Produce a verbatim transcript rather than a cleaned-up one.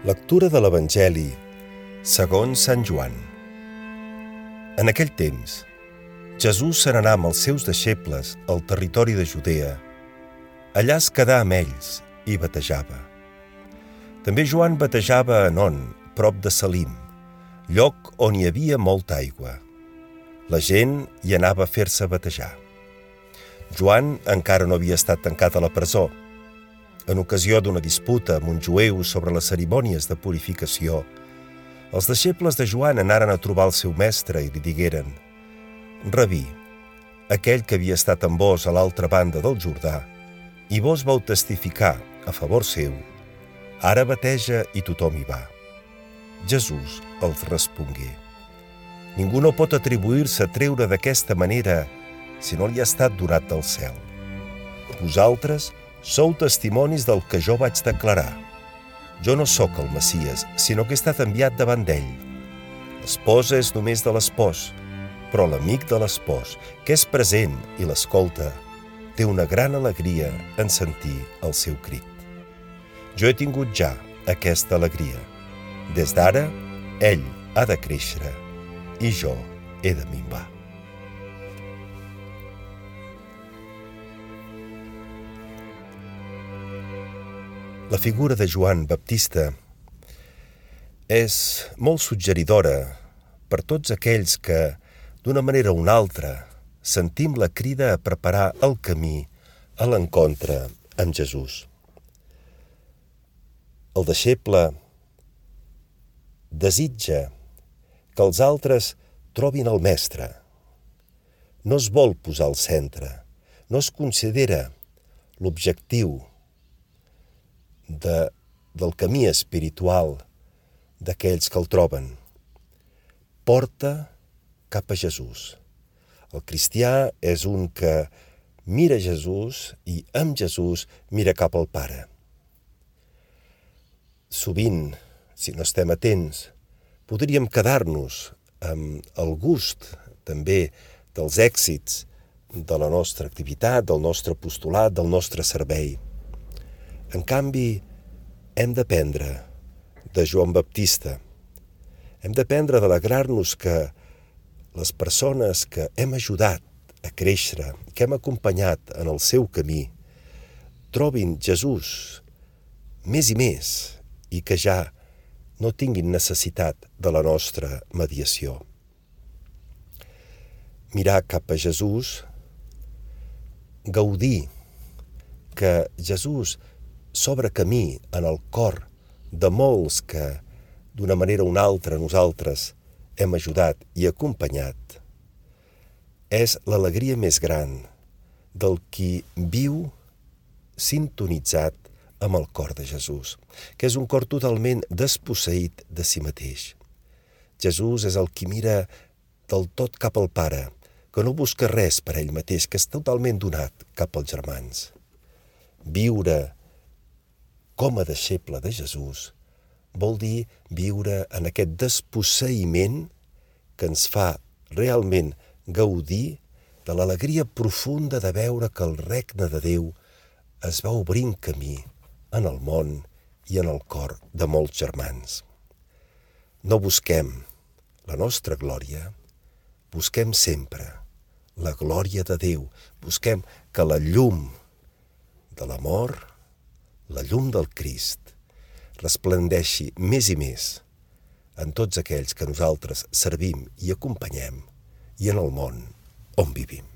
Lectura de l'Evangeli segons Sant Joan. En aquell temps, Jesús se n'anà amb els seus deixebles al territori de Judea. Allà es quedà amb ells i batejava. També Joan batejava a Enon, prop de Salim, lloc on hi havia molta aigua. La gent hi anava a fer-se batejar. Joan encara no havia estat tancat a la presó. En ocasió d'una disputa amb uns jueus sobre les cerimònies de purificació, els deixebles de Joan anaren a trobar el seu mestre i li digueren: «Rabí, aquell que havia estat amb vos a l'altra banda del Jordà, i vos vau testificar a favor seu, ara bateja i tothom hi va». Jesús els respongué: «Ningú no pot atribuir-se a treure d'aquesta manera si no li ha estat donat del cel. Vosaltres sou testimonis del que jo vaig declarar. Jo no sóc el Messies, sinó que he estat enviat davant d'ell. L'esposa és només de l'espòs, però l'amic de l'espòs, que és present i l'escolta, té una gran alegria en sentir el seu crit. Jo he tingut ja aquesta alegria. Des d'ara, ell ha de créixer i jo he de minvar». La figura de Joan Baptista és molt suggeridora per tots aquells que, d'una manera o una altra, sentim la crida a preparar el camí a l'encontre amb Jesús. El deixeble desitja que els altres trobin el mestre. No es vol posar al centre, no es considera l'objectiu De, del camí espiritual d'aquells que el troben. Porta cap a Jesús. El cristià és un que mira Jesús i amb Jesús mira cap al Pare. Sovint, si no estem atents, podríem quedar-nos amb el gust també dels èxits de la nostra activitat, del nostre apostolat, del nostre servei. En canvi, hem d'aprendre de Joan Baptista. Hem d'aprendre d'alegrar-nos que les persones que hem ajudat a créixer, que hem acompanyat en el seu camí, trobin Jesús més i més i que ja no tinguin necessitat de la nostra mediació. Mirar cap a Jesús, gaudir que Jesús s'obre camí en el cor de molts que, d'una manera o una altra, nosaltres hem ajudat i acompanyat, és l'alegria més gran del qui viu sintonitzat amb el cor de Jesús, que és un cor totalment desposseït de si mateix. Jesús és el qui mira del tot cap al Pare, que no busca res per ell mateix, que és totalment donat cap als germans. Viure com a deixeble de Jesús vol dir viure en aquest desposseïment que ens fa realment gaudir de l'alegria profunda de veure que el regne de Déu es va obrint camí en el món i en el cor de molts germans. No busquem la nostra glòria, busquem sempre la glòria de Déu, busquem que la llum de l'amor, la llum del Crist, resplendeixi més i més en tots aquells que nosaltres servim i acompanyem i en el món on vivim.